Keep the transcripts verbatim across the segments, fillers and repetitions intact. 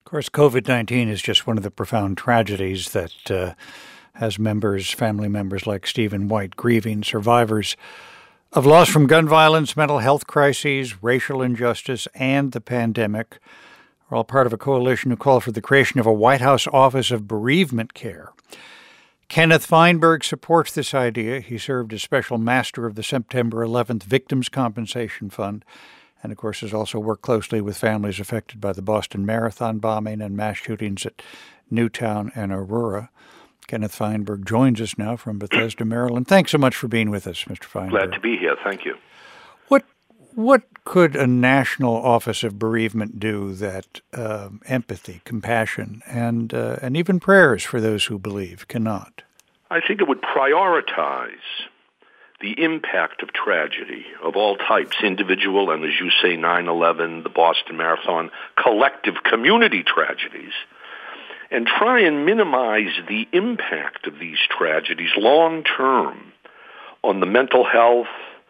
course, COVID nineteen is just one of the profound tragedies that uh, has members, family members like Stephen White, grieving, survivors of loss from gun violence, mental health crises, racial injustice, and the pandemic. We're all part of a coalition who called for the creation of a White House Office of Bereavement Care. Kenneth Feinberg supports this idea. He served as special master of the September eleventh Victims' Compensation Fund, and, of course, has also worked closely with families affected by the Boston Marathon bombing and mass shootings at Newtown and Aurora. Kenneth Feinberg joins us now from Bethesda, Maryland. Thanks so much for being with us, Mister Feinberg. Glad to be here. Thank you. What what could a national office of bereavement do that uh, empathy, compassion, and uh, and even prayers for those who believe cannot? I think it would prioritize the impact of tragedy of all types, individual and, as you say, nine eleven, the Boston Marathon, collective community tragedies, and try and minimize the impact of these tragedies long-term on the mental health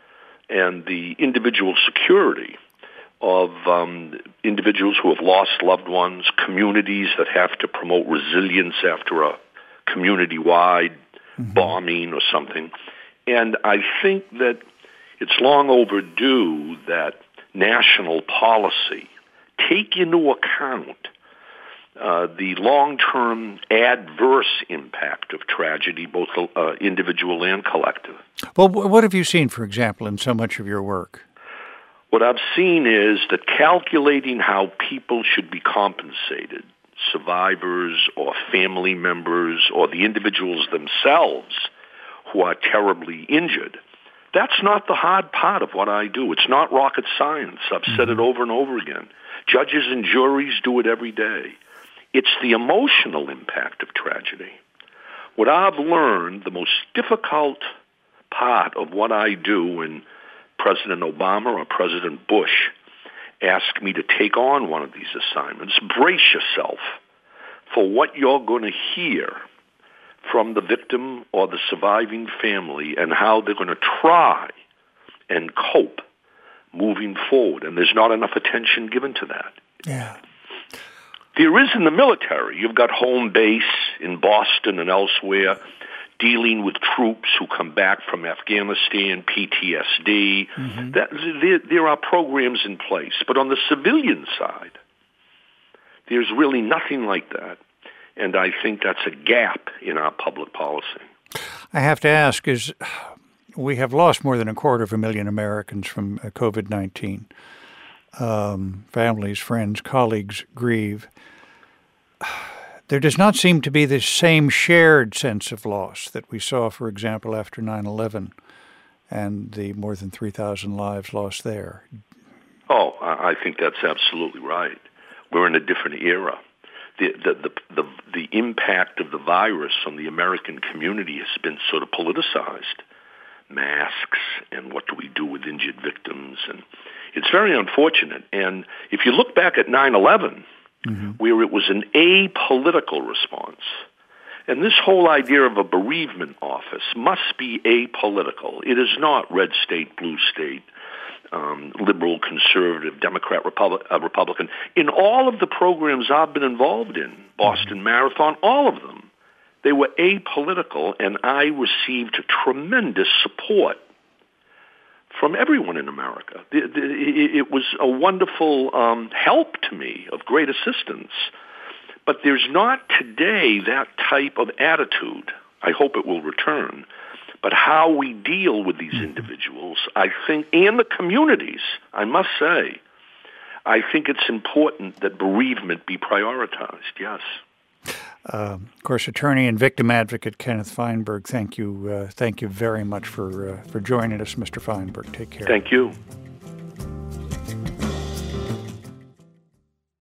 and the individual security of um, individuals who have lost loved ones, communities that have to promote resilience after a community-wide mm-hmm. bombing or something. And I think that it's long overdue that national policy take into account uh, the long-term adverse impact of tragedy, both uh, individual and collective. Well, what have you seen, for example, in so much of your work? What I've seen is that calculating how people should be compensated, survivors or family members or the individuals themselves who are terribly injured, that's not the hard part of what I do. It's not rocket science. I've mm-hmm. said it over and over again. Judges and juries do it every day. It's the emotional impact of tragedy. What I've learned, the most difficult part of what I do when President Obama or President Bush ask me to take on one of these assignments, brace yourself for what you're going to hear from the victim or the surviving family and how they're going to try and cope moving forward. And there's not enough attention given to that. Yeah. There is in the military. You've got home base in Boston and elsewhere dealing with troops who come back from Afghanistan, P T S D. Mm-hmm. That, there, there are programs in place. But on the civilian side, there's really nothing like that. And I think that's a gap in our public policy. I have to ask, is we have lost more than a quarter of a million Americans from COVID nineteen. Um, families, friends, colleagues grieve. There does not seem to be this same shared sense of loss that we saw, for example, after nine eleven and the more than three thousand lives lost there. Oh, I think that's absolutely right. We're in a different era. The, the, the, the, the impact of the virus on the American community has been sort of politicized. Masks and what do we do with injured victims. And it's very unfortunate. And if you look back at nine eleven, mm-hmm. where it was an apolitical response, and this whole idea of a bereavement office must be apolitical. It is not red state, blue state, Um, liberal, conservative, Democrat, Republic, uh, Republican. In all of the programs I've been involved in, Boston Marathon, all of them, they were apolitical, and I received tremendous support from everyone in America. The, the, it, it was a wonderful um, help to me, of great assistance. But there's not today that type of attitude. I hope it will return. But how we deal with these individuals, I think, and the communities, I must say, I think it's important that bereavement be prioritized, yes. Uh, of course, attorney and victim advocate Kenneth Feinberg, thank you uh, thank you very much for, uh, for joining us, Mister Feinberg. Take care. Thank you.